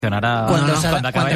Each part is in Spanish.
Cuando se ha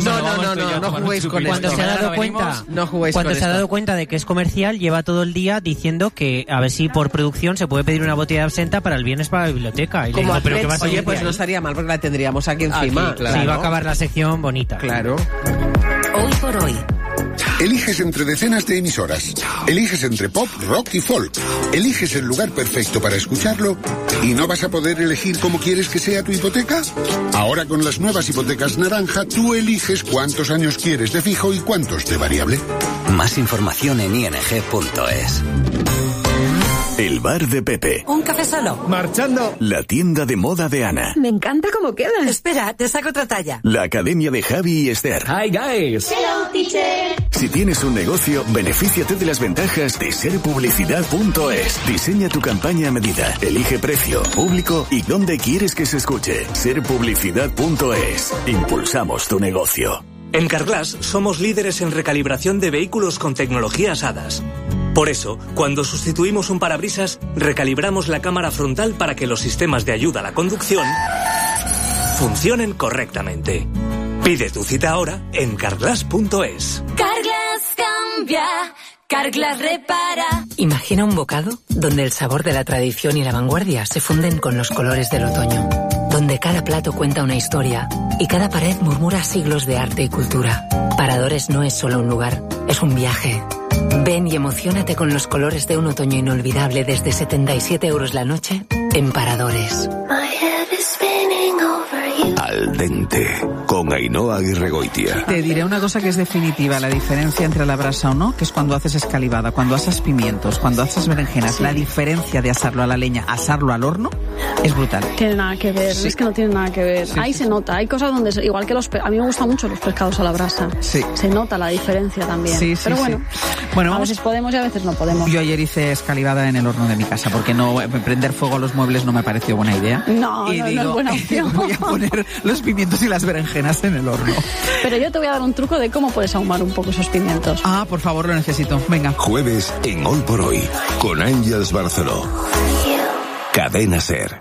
dado cuenta de que es comercial, lleva todo el día diciendo que a ver si por producción se puede pedir una botella de absenta para el viernes para la biblioteca. Y le digo, pero ¿qué vas a oye, pues no estaría mal porque la tendríamos aquí encima. Aquí, claro. Sí, va a acabar la sección bonita. Claro. Hoy por hoy. Eliges entre decenas de emisoras. Eliges entre pop, rock y folk. Eliges el lugar perfecto para escucharlo y no vas a poder elegir cómo quieres que sea tu hipoteca. Ahora con las nuevas hipotecas naranja, tú eliges cuántos años quieres de fijo y cuántos de variable. Más información en ing.es. El bar de Pepe. Un café solo. Marchando. La tienda de moda de Ana. Me encanta cómo queda. Espera, te saco otra talla. La academia de Javi y Esther. Hi guys. Hello teacher. Si tienes un negocio, benefíciate de las ventajas de serpublicidad.es. Diseña tu campaña a medida. Elige precio, público y dónde quieres que se escuche. Serpublicidad.es. Impulsamos tu negocio. En Carglass somos líderes en recalibración de vehículos con tecnologías HADAS. Por eso, cuando sustituimos un parabrisas, recalibramos la cámara frontal para que los sistemas de ayuda a la conducción funcionen correctamente. Pide tu cita ahora en carglass.es. Carglass cambia, Carglass repara. Imagina un bocado donde el sabor de la tradición y la vanguardia se funden con los colores del otoño. Donde cada plato cuenta una historia y cada pared murmura siglos de arte y cultura. Paradores no es solo un lugar, es un viaje. Ven y emociónate con los colores de un otoño inolvidable desde 77 € la noche en Paradores. Al dente, con Ainhoa Aguirregoitia. Te diré una cosa que es definitiva, la diferencia entre la brasa o no, que es cuando haces escalivada, cuando asas pimientos, cuando asas berenjenas, sí. La diferencia de asarlo a la leña, asarlo al horno, es brutal. Tiene nada que ver, sí. Es que no tiene nada que ver. Sí, ahí se nota, hay cosas donde, igual que a mí me gustan mucho los pescados a la brasa. Sí. Se nota la diferencia también. Sí, pero bueno, a veces podemos y a veces no podemos. Yo ayer hice escalivada en el horno de mi casa, porque no prender fuego a los muebles no me pareció buena idea. No es buena opción. Voy a poner los pimientos y las berenjenas en el horno. Pero yo te voy a dar un truco de cómo puedes ahumar un poco esos pimientos. Ah, por favor, lo necesito. Venga. Jueves en Hoy por Hoy, con Ángels Barceló. Cadena SER.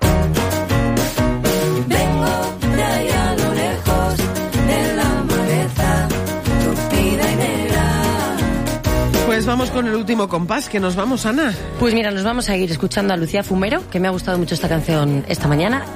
Pues vamos con el último compás, que nos vamos, Ana. Pues mira, nos vamos a ir escuchando a Lucía Fumero, que me ha gustado mucho esta canción esta mañana,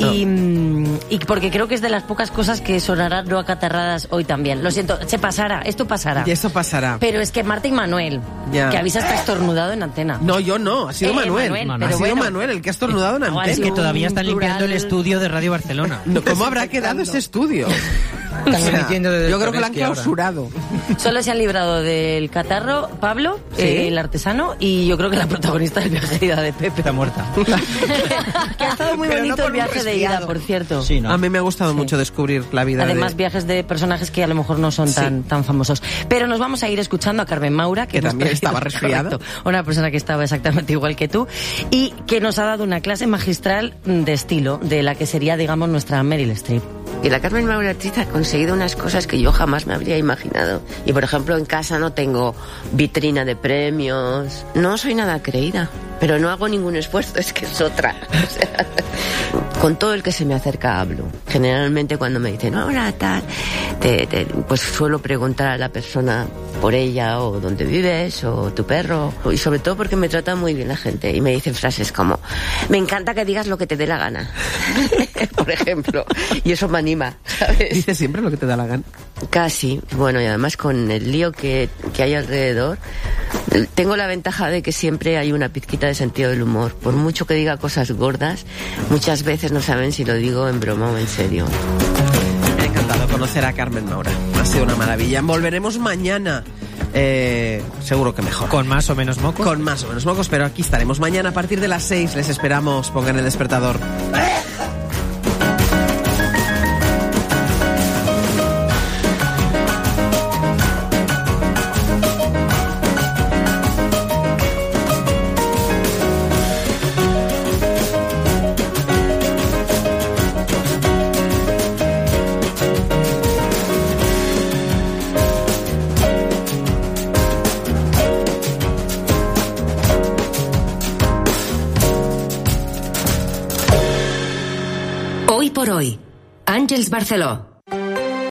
y porque creo que es de las pocas cosas que sonarán no acatarradas hoy también. Lo siento, esto pasará. Y esto pasará. Pero es que Marta y Manuel, que habéis hasta estornudado en antena. No, yo no, ha sido Manuel. Ha sido Manuel el que ha estornudado en antena. Es que todavía están limpiando el estudio de Radio Barcelona. No, ¿cómo habrá quedado ese estudio? O sea, yo creo que lo han clausurado. Solo se han librado del catarro Pablo, el artesano, y yo creo que la protagonista del viaje de ida de Pepe. Está muerta. Que ha estado muy bonito el viaje de ida, por cierto. Sí, ¿no? A mí me ha gustado mucho descubrir la vida. Además, viajes de personajes que a lo mejor no son tan famosos. Pero nos vamos a ir escuchando a Carmen Maura, que también estaba resfriada. Correcto, una persona que estaba exactamente igual que tú, y que nos ha dado una clase magistral de estilo, de la que sería, digamos, nuestra Meryl Streep. Y la Carmen Maura artista ha conseguido unas cosas que yo jamás me habría imaginado. Y por ejemplo, en casa no tengo vitrina de premios. No soy nada creída, pero no hago ningún esfuerzo, es que es otra. O sea, con todo el que se me acerca hablo. Generalmente cuando me dicen, hola, tal, pues suelo preguntar a la persona por ella, o dónde vives, o tu perro. Y sobre todo porque me trata muy bien la gente. Y me dicen frases como, me encanta que digas lo que te dé la gana. Por ejemplo. Y eso me anima, ¿sabes? ¿Dices siempre lo que te da la gana? Casi. Bueno, y además con el lío que hay alrededor, tengo la ventaja de que siempre hay una pizquita de sentido del humor. Por mucho que diga cosas gordas, muchas veces no saben si lo digo en broma o en serio. Me ha encantado conocer a Carmen Maura. Ha sido una maravilla. Volveremos mañana. Seguro que mejor. ¿Con más o menos mocos? Con más o menos mocos, pero aquí estaremos mañana a partir de las 6. Les esperamos. Pongan el despertador. Hoy por hoy, Àngels Barceló.